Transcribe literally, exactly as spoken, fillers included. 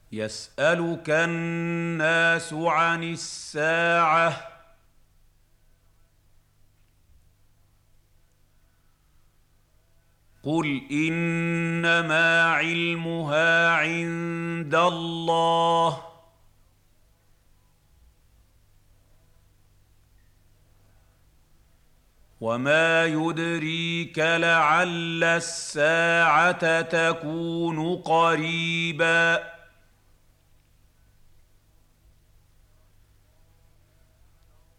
يسألك الناس عن الساعة قل إنما علمها عند الله وما يدريك لعل الساعة تكون قريبا